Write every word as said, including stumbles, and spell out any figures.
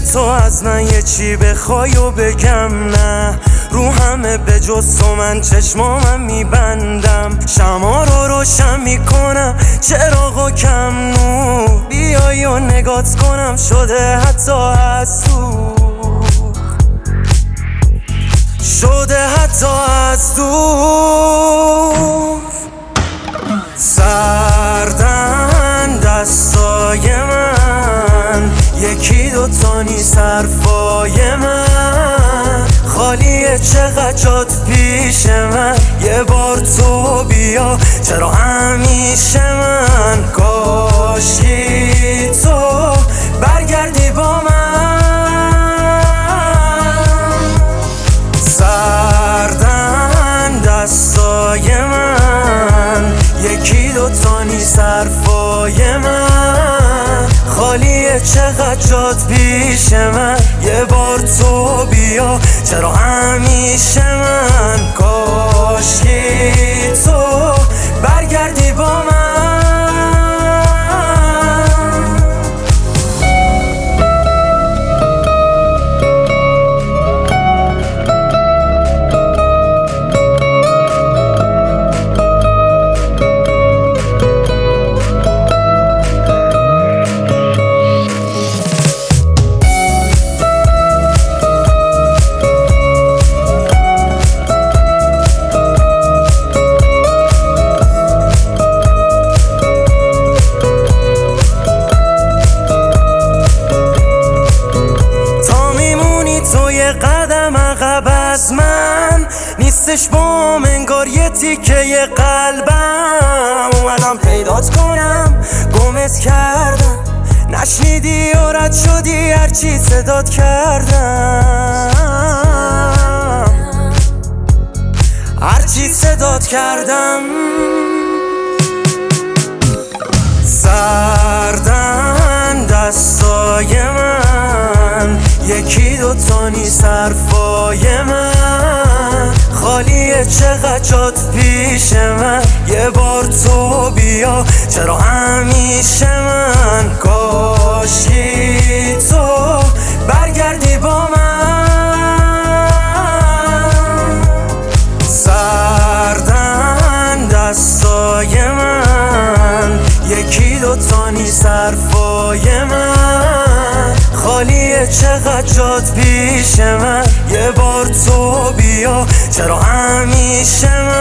تو از من یه چی بخوای و بگم نه، رو همه به جز تو من چشمامم میبندم، شما رو روشن میکنم چراغو کم نور، بیای و نگات کنم شده حتی از دور، شده حتی از دور. سردن دستای من، یکی دوتا نیست حرفای من، خالیه چقدر جات پیش من، یه بار تو بیا چرا همیشه من، کاشکی تو برگردی با من. سردن دستای من، یکی دوتا نیست حرفای من، خالیه چقدر جات پیش من، یه بار تو بیا چرا همیشه من، کاشکی تو برگردی با من. قدم عقب از من نیستش بام، انگار یه تیکه قلبم، اومدم پیدات کنم گمت کردم، نشنیدی و رد شدی هرچی صدات کردم، هرچی صدات کردم. سردن دستای من، یکی دوتا نیست حرفای من، خالیه چقدر جات پیش من، یه بار تو بیا چرا همیشه من، کاشکی تو برگردی با من. سردن دستای من، یکی دوتا نیست حرفای من، خالیه چقدر جات پیش من، یه بار تو بیا چرا همیشه من.